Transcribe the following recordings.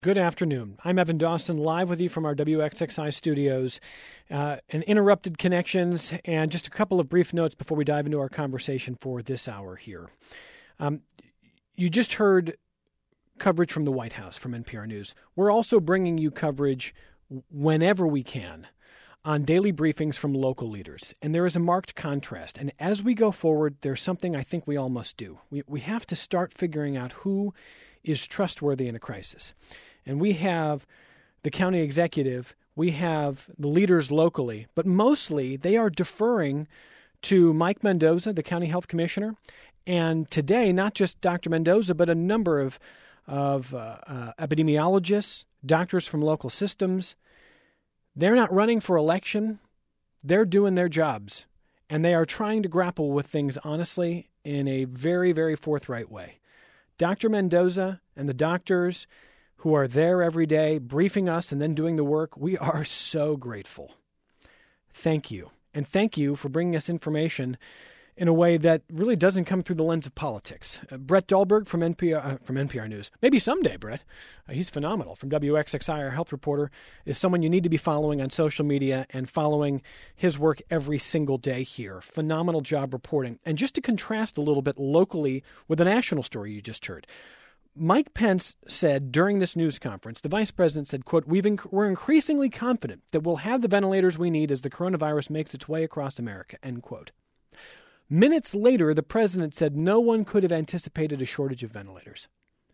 Good afternoon. I'm Evan Dawson, live with you from our WXXI studios. And interrupted connections, and just a couple of brief notes before we dive into our conversation for this hour here. You just heard coverage from the White House from NPR News. We're also bringing you coverage whenever we can on daily briefings from local leaders. And there is a marked contrast. And as we go forward, there's something I think we all must do. We have to start figuring out who is trustworthy in a crisis. And we have the county executive, we have the leaders locally, but mostly they are deferring to Mike Mendoza, the county health commissioner, and today, not just Dr. Mendoza, but a number of epidemiologists, doctors from local systems. They're not running for election. They're doing their jobs, and they are trying to grapple with things honestly in a very, very forthright way. Dr. Mendoza and the doctors who are there every day briefing us and then doing the work, we are so grateful. Thank you. And thank you for bringing us information in a way that really doesn't come through the lens of politics. Brett Dahlberg from NPR News. Maybe someday, Brett. He's phenomenal. From WXXI, our health reporter, is someone you need to be following on social media and following his work every single day here. Phenomenal job reporting. And just to contrast a little bit locally with the national story you just heard, Mike Pence said during this news conference, the vice president said, quote, we're increasingly confident that we'll have the ventilators we need as the coronavirus makes its way across America, end quote. Minutes later, the president said no one could have anticipated a shortage of ventilators.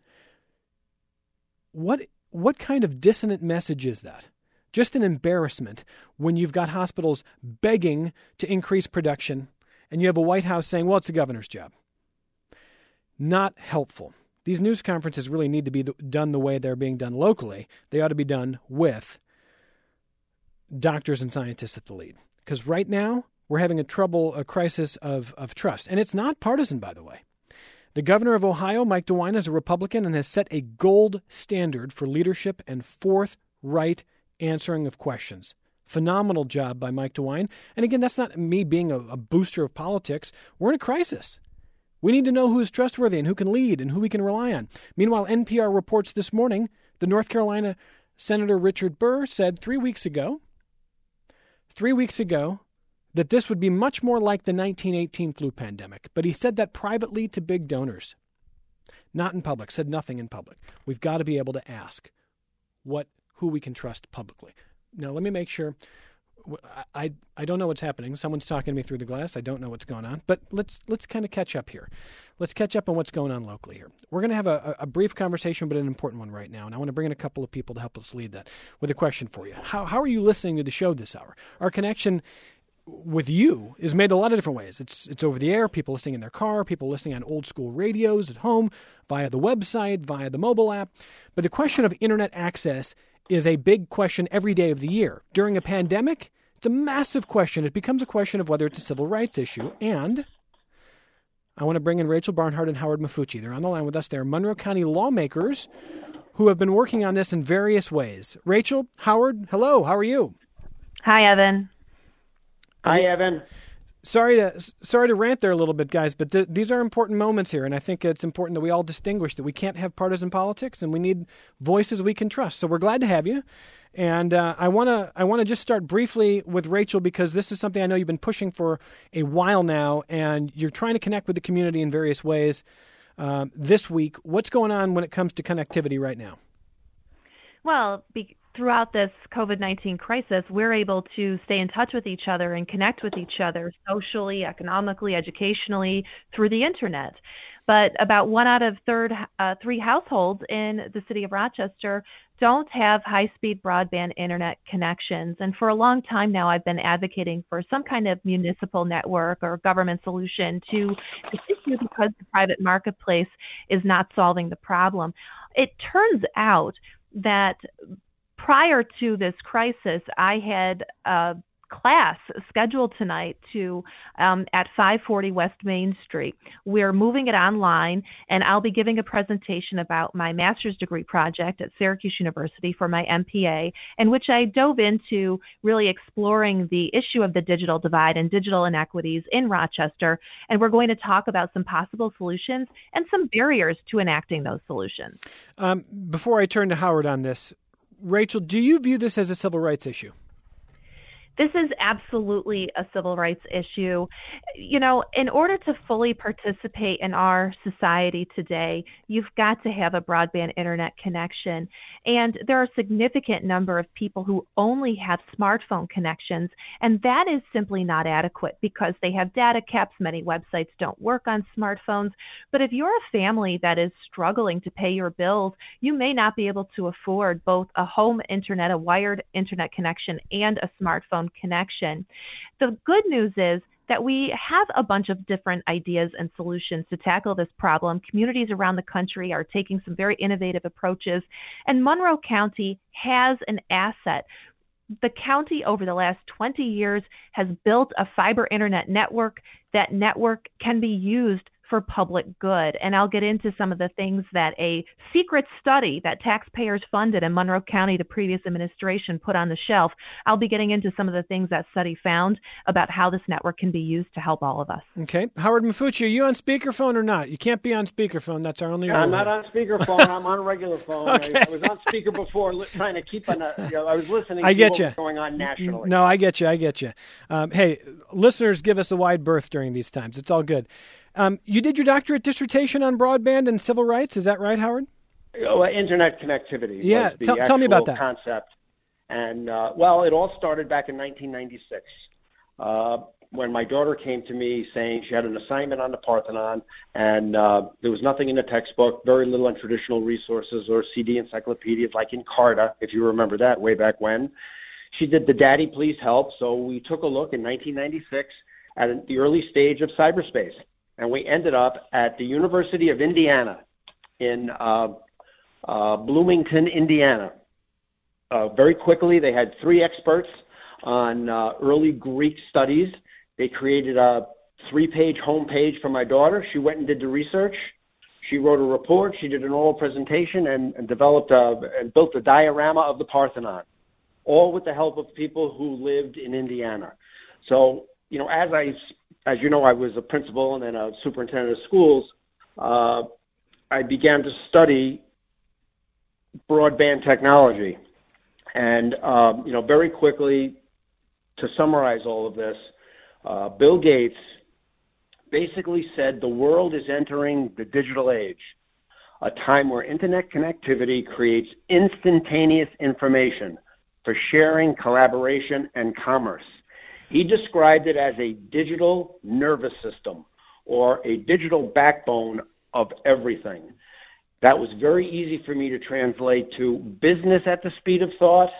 What kind of dissonant message is that? Just an embarrassment when you've got hospitals begging to increase production and you have a White House saying, well, it's the governor's job. Not helpful. These news conferences really need to be done the way they're being done locally. They ought to be done with doctors and scientists at the lead. Because right now, we're having a crisis of trust. And it's not partisan, by the way. The governor of Ohio, Mike DeWine, is a Republican and has set a gold standard for leadership and forthright answering of questions. Phenomenal job by Mike DeWine. And again, that's not me being a booster of politics. We're in a crisis. We need to know who is trustworthy and who can lead and who we can rely on. Meanwhile, NPR reports this morning, the North Carolina Senator Richard Burr said 3 weeks ago, that this would be much more like the 1918 flu pandemic. But he said that privately to big donors. Not in public, said nothing in public. We've got to be able to ask who we can trust publicly. Now, let me make sure. I don't know what's happening. Someone's talking to me through the glass. I don't know what's going on. But let's kind of catch up here. Let's catch up on what's going on locally here. We're going to have a brief conversation, but an important one right now. And I want to bring in a couple of people to help us lead that with a question for you. How are you listening to the show this hour? Our connection with you is made a lot of different ways. It's over the air, people listening in their car, people listening on old school radios at home, via the website, via the mobile app. But the question of internet access is a big question every day of the year. During a pandemic, it's a massive question. It becomes a question of whether it's a civil rights issue. And I want to bring in Rachel Barnhart and Howard Mafucci. They're on the line with us. They're Monroe County lawmakers who have been working on this in various ways. Rachel, Howard, hello. How are you? Hi, Evan. Hi, Evan. Sorry to rant there a little bit, guys, but these are important moments here, and I think it's important that we all distinguish that we can't have partisan politics, and we need voices we can trust. So we're glad to have you, and I want to just start briefly with Rachel because this is something I know you've been pushing for a while now, and you're trying to connect with the community in various ways. This week, what's going on when it comes to connectivity right now? Well, throughout this COVID-19 crisis, we're able to stay in touch with each other and connect with each other socially, economically, educationally through the internet. But about 1 out of 3 households in the city of Rochester don't have high-speed broadband internet connections. And for a long time now, I've been advocating for some kind of municipal network or government solution to this issue because the private marketplace is not solving the problem. It turns out that prior to this crisis, I had class scheduled tonight to at 540 West Main Street. We're moving it online, and I'll be giving a presentation about my master's degree project at Syracuse University for my MPA, in which I dove into really exploring the issue of the digital divide and digital inequities in Rochester, and we're going to talk about some possible solutions and some barriers to enacting those solutions. Before I turn to Howard on this, Rachel, do you view this as a civil rights issue? This is absolutely a civil rights issue. You know, in order to fully participate in our society today, you've got to have a broadband internet connection. And there are a significant number of people who only have smartphone connections, and that is simply not adequate because they have data caps. Many websites don't work on smartphones. But if you're a family that is struggling to pay your bills, you may not be able to afford both a home internet, a wired internet connection, and a smartphone connection. The good news is that we have a bunch of different ideas and solutions to tackle this problem. Communities around the country are taking some very innovative approaches, and Monroe County has an asset. The county over the last 20 years has built a fiber internet network. That network can be used for public good. And I'll get into some of the things that a secret study that taxpayers funded in Monroe County, the previous administration, put on the shelf. I'll be getting into some of the things that study found about how this network can be used to help all of us. Okay. Howard Mafucci, are you on speakerphone or not? You can't be on speakerphone. That's our only rule. I'm not on speakerphone. I'm on regular phone. Okay. I was on speaker before, trying to keep on. I was listening I to get what you. was going on nationally. No, I get you. Hey, listeners, give us a wide berth during these times. It's all good. You did your doctorate dissertation on broadband and civil rights. Is that right, Howard? Internet connectivity. Yeah, was the tell me about that concept. And well, it all started back in 1996 when my daughter came to me saying she had an assignment on the Parthenon, and there was nothing in the textbook, very little on traditional resources or CD encyclopedias like Encarta, if you remember that way back when. She did the Daddy Please Help, so we took a look in 1996 at the early stage of cyberspace. And we ended up at the University of Indiana in Bloomington, Indiana. Very quickly, they had 3 experts on early Greek studies. They created a 3-page homepage for my daughter. She went and did the research. She wrote a report. She did an oral presentation and developed and built a diorama of the Parthenon, all with the help of people who lived in Indiana. So, you know, as you know, I was a principal and then a superintendent of schools. I began to study broadband technology. And, you know, very quickly, to summarize all of this, Bill Gates basically said the world is entering the digital age, a time where internet connectivity creates instantaneous information for sharing, collaboration, and commerce. He described it as a digital nervous system or a digital backbone of everything. That was very easy for me to translate to business at the speed of thought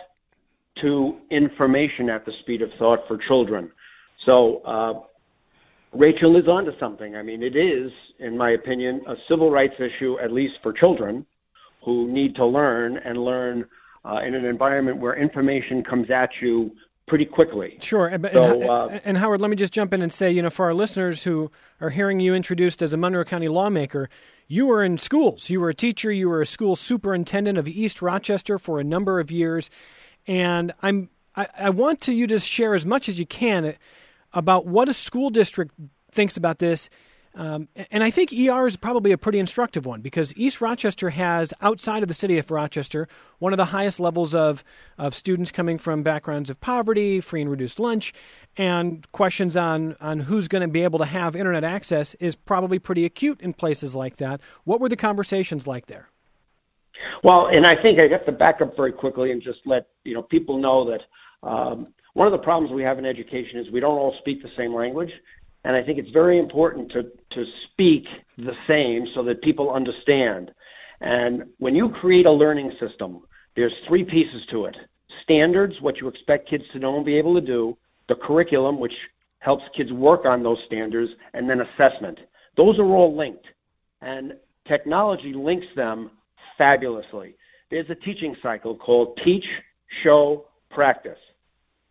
to information at the speed of thought for children. So Rachel is onto something. I mean, it is, in my opinion, a civil rights issue, at least for children who need to learn and learn in an environment where information comes at you pretty quickly. Sure. And Howard, let me just jump in and say, you know, for our listeners who are hearing you introduced as a Monroe County lawmaker, you were in schools. You were a teacher. You were a school superintendent of East Rochester for a number of years. And I want you to share as much as you can about what a school district thinks about this. And I think ER is probably a pretty instructive one because East Rochester has, outside of the city of Rochester, one of the highest levels of students coming from backgrounds of poverty, free and reduced lunch, and questions on who's going to be able to have internet access is probably pretty acute in places like that. What were the conversations like there? Well, and I think I have to back up very quickly and just let people know that one of the problems we have in education is we don't all speak the same language. And I think it's very important to speak the same so that people understand. And when you create a learning system, there's 3 pieces to it. Standards, what you expect kids to know and be able to do, the curriculum, which helps kids work on those standards, and then assessment. Those are all linked. And technology links them fabulously. There's a teaching cycle called teach, show, practice.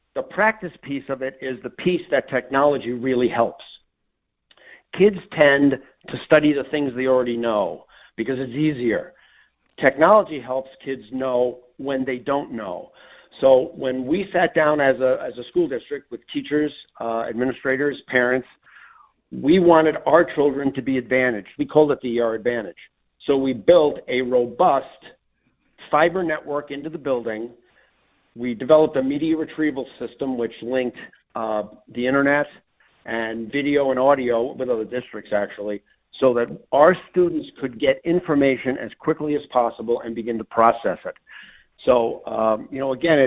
the practice piece of it is the piece that technology really helps. Kids tend to study the things they already know because it's easier. Technology helps kids know when they don't know. So when we sat down as a school district with teachers, administrators, parents, we wanted our children to be advantaged. We called it the ER Advantage. So we built a robust fiber network into the building. We developed a media retrieval system which linked the internet and video and audio with other districts, actually, so that our students could get information as quickly as possible and begin to process it. So, again,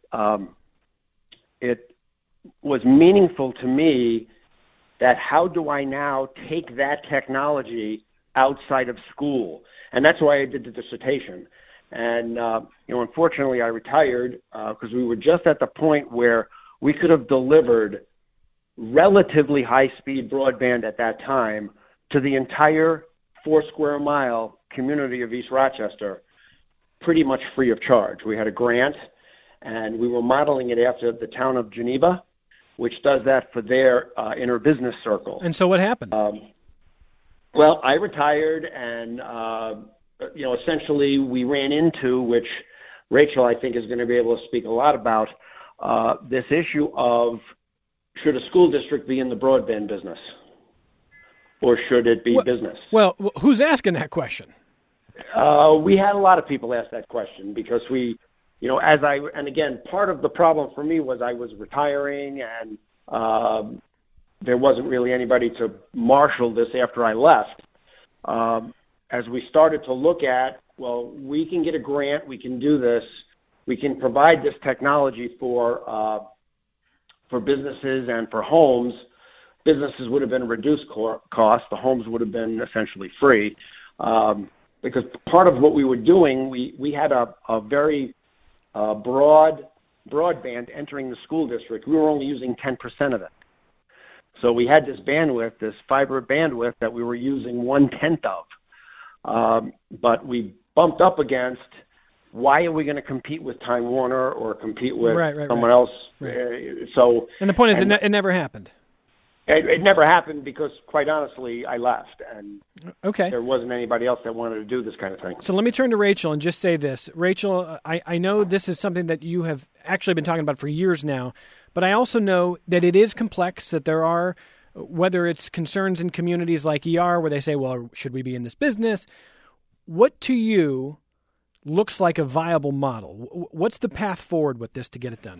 it was meaningful to me that how do I now take that technology outside of school? And that's why I did the dissertation. And, unfortunately, I retired because we were just at the point where we could have delivered relatively high-speed broadband at that time to the entire 4 square mile community of East Rochester pretty much free of charge. We had a grant, and we were modeling it after the town of Geneva, which does that for their inner business circle. And so what happened? Well, I retired, and, essentially we ran into, which Rachel, I think, is going to be able to speak a lot about, this issue of should a school district be in the broadband business, or should it be business? Well, who's asking that question? We had a lot of people ask that question because we, and again, part of the problem for me was I was retiring and there wasn't really anybody to marshal this after I left. As we started to look at, well, we can get a grant, we can do this, we can provide this technology for businesses and for homes. Businesses would have been reduced cost. The homes would have been essentially free. Because part of what we were doing, we had a very broad broadband entering the school district. We were only using 10% of it. So we had this bandwidth, this fiber bandwidth that we were using 1/10 of. But we bumped up against, why are we going to compete with Time Warner or compete with someone else? Right. And the point is, it never happened. It never happened because, quite honestly, I left, and okay, there wasn't anybody else that wanted to do this kind of thing. So let me turn to Rachel and just say this. Rachel, I know this is something that you have actually been talking about for years now, but I also know that it is complex, that there are, whether it's concerns in communities like ER where they say, well, should we be in this business? What to you looks like a viable model? What's the path forward with this to get it done?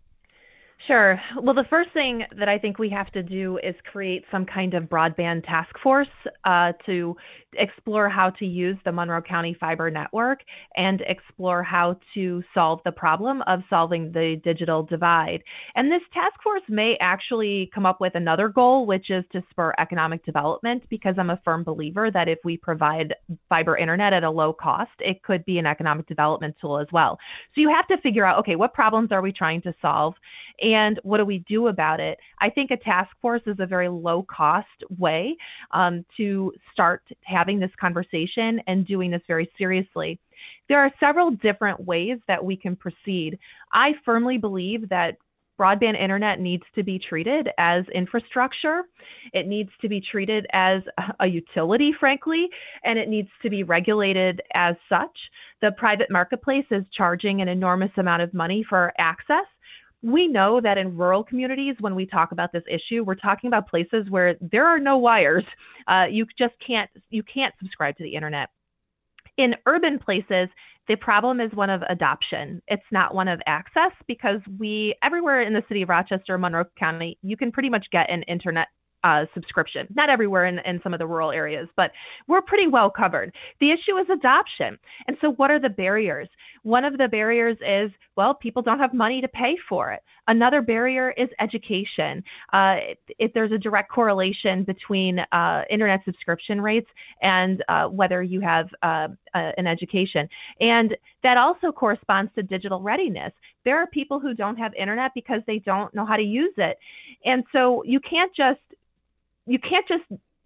Sure. Well, the first thing that I think we have to do is create some kind of broadband task force to explore how to use the Monroe County Fiber Network and explore how to solve the problem of solving the digital divide. And this task force may actually come up with another goal, which is to spur economic development, because I'm a firm believer that if we provide fiber internet at a low cost, it could be an economic development tool as well. So you have to figure out, okay, what problems are we trying to solve? And what do we do about it? I think a task force is a very low-cost way to start having this conversation and doing this very seriously. There are several different ways that we can proceed. I firmly believe that broadband internet needs to be treated as infrastructure. It needs to be treated as a utility, frankly, and it needs to be regulated as such. The private marketplace is charging an enormous amount of money for access. We know that in rural communities, when we talk about this issue, we're talking about places where there are no wires. You can't subscribe to the internet. In urban places, the problem is one of adoption. It's not one of access, because everywhere in the city of Rochester, Monroe County, you can pretty much get an internet subscription. Not everywhere in some of the rural areas, but we're pretty well covered. The issue is adoption. And so what are the barriers? One of the barriers is, well, people don't have money to pay for it. Another barrier is education. If there's a direct correlation between internet subscription rates and whether you have an education. And that also corresponds to digital readiness. There are people who don't have internet because they don't know how to use it. And so you can't just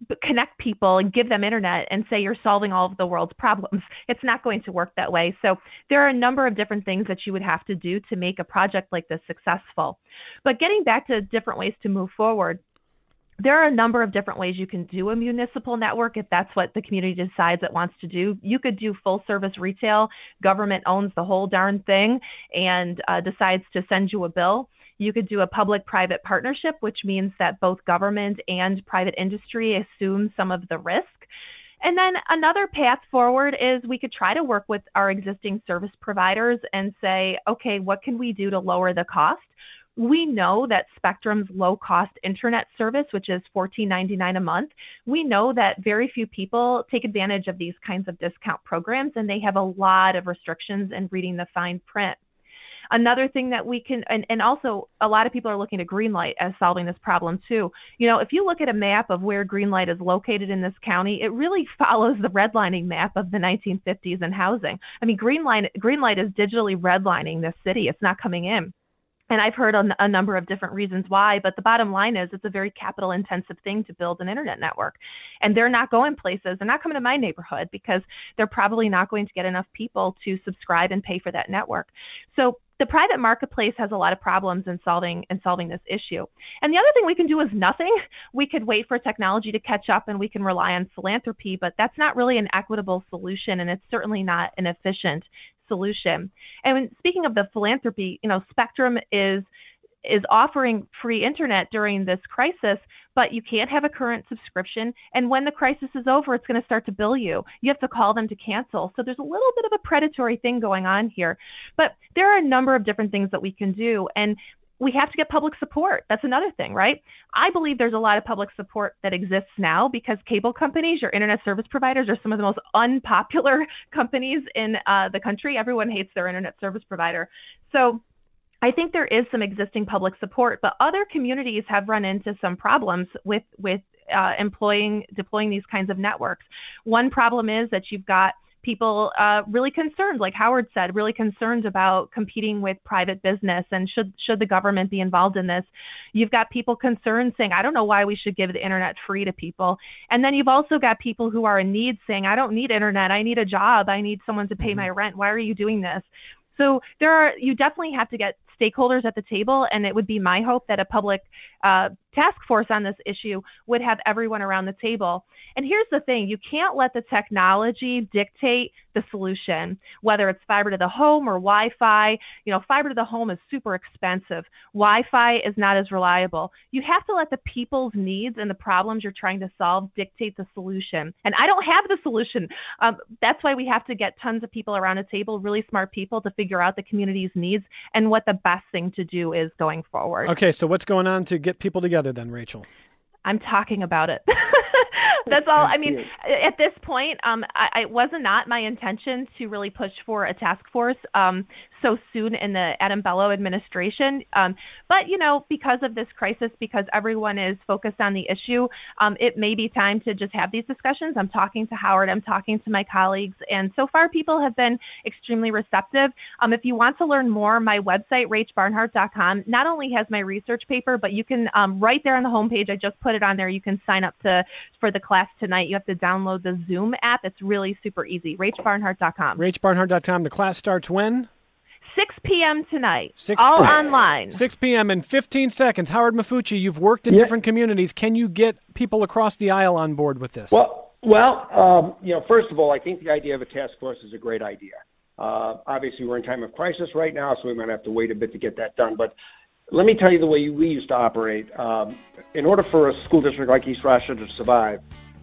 connect people and give them internet and say you're solving all of the world's problems. It's not going to work that way. So there are a number of different things that you would have to do to make a project like this successful. But getting back to different ways to move forward, there are a number of different ways you can do a municipal network if that's what the community decides it wants to do. You could do full service retail. Government owns the whole darn thing and decides to send you a bill. You could do a public-private partnership, which means that both government and private industry assume some of the risk. And then another path forward is we could try to work with our existing service providers and say, okay, what can we do to lower the cost? We know that Spectrum's low-cost internet service, which is $14.99 a month, we know that very few people take advantage of these kinds of discount programs, and they have a lot of restrictions in reading the fine print. Another thing that we can, and also a lot of people are looking to Greenlight as solving this problem too. You know, if you look at a map of where Greenlight is located in this county, it really follows the redlining map of the 1950s in housing. I mean, Greenlight is digitally redlining this city. It's not coming in. And I've heard a number of different reasons why, but the bottom line is it's a very capital intensive thing to build an internet network. And they're not going places. They're not coming to my neighborhood because they're probably not going to get enough people to subscribe and pay for that network. So the private marketplace has a lot of problems in solving this issue. And the other thing we can do is nothing. We could wait for technology to catch up and we can rely on philanthropy, but that's not really an equitable solution, and it's certainly not an efficient solution. And speaking of the philanthropy, you know, Spectrum is offering free internet during this crisis, but you can't have a current subscription. And when the crisis is over, it's going to start to bill you. You have to call them to cancel. So there's a little bit of a predatory thing going on here. But there are a number of different things that we can do. And we have to get public support. That's another thing, right? I believe there's a lot of public support that exists now because cable companies, your internet service providers, are some of the most unpopular companies in the country. Everyone hates their internet service provider. So I think there is some existing public support, but other communities have run into some problems with deploying these kinds of networks. One problem is that you've got people really concerned, like Howard said, really concerned about competing with private business and should the government be involved in this. You've got people concerned saying, I don't know why we should give the internet free to people. And then you've also got people who are in need saying, I don't need internet, I need a job, I need someone to pay my rent. Why are you doing this? So you definitely have to get stakeholders at the table, and it would be my hope that a public task force on this issue would have everyone around the table. And here's the thing, you can't let the technology dictate the solution, whether it's fiber to the home or Wi-Fi. You know, fiber to the home is super expensive. Wi-Fi is not as reliable. You have to let the people's needs and the problems you're trying to solve dictate the solution. And I don't have the solution. That's why we have to get tons of people around a table, really smart people, to figure out the community's needs and what the best thing to do is going forward. Okay, so what's going on to get people together then, Rachel? I'm talking about it. That's all. I mean, at this point, it was not my intention to really push for a task force so soon in the Adam Bello administration. But, you know, because of this crisis, because everyone is focused on the issue, it may be time to just have these discussions. I'm talking to Howard. I'm talking to my colleagues. And so far, people have been extremely receptive. If you want to learn more, my website, rachbarnhart.com, not only has my research paper, but you can, right there on the homepage, I just put it on there, you can sign up for the class tonight. You have to download the Zoom app. It's really super easy. rachbarnhart.com. rachbarnhart.com. The class starts when? 6 p.m. tonight, all online. 6 p.m. in 15 seconds. Howard Mafucci, you've worked in different communities. Can you get people across the aisle on board with this? Well, you know, first of all, I think the idea of a task force is a great idea. Obviously, we're in time of crisis right now, so we might have to wait a bit to get that done. But let me tell you the way we used to operate. In order for a school district like East Rochester to survive,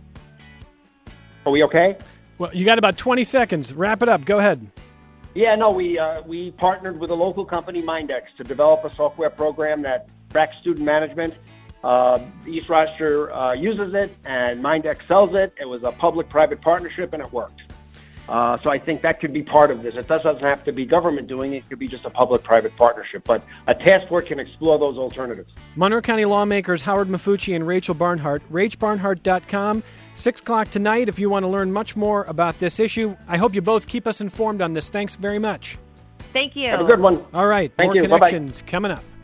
are we okay? Well, you got about 20 seconds. Wrap it up. Go ahead. Yeah, no, we partnered with a local company, Mindex, to develop a software program that tracks student management. East Rochester uses it, and Mindex sells it. It was a public-private partnership, and it worked. So I think that could be part of this. It doesn't have to be government doing it. It could be just a public-private partnership. But a task force can explore those alternatives. Monroe County lawmakers Howard Mafucci and Rachel Barnhart. rachbarnhart.com. 6 o'clock tonight if you want to learn much more about this issue. I hope you both keep us informed on this. Thanks very much. Thank you. Have a good one. All right. Thank more you. connections coming up.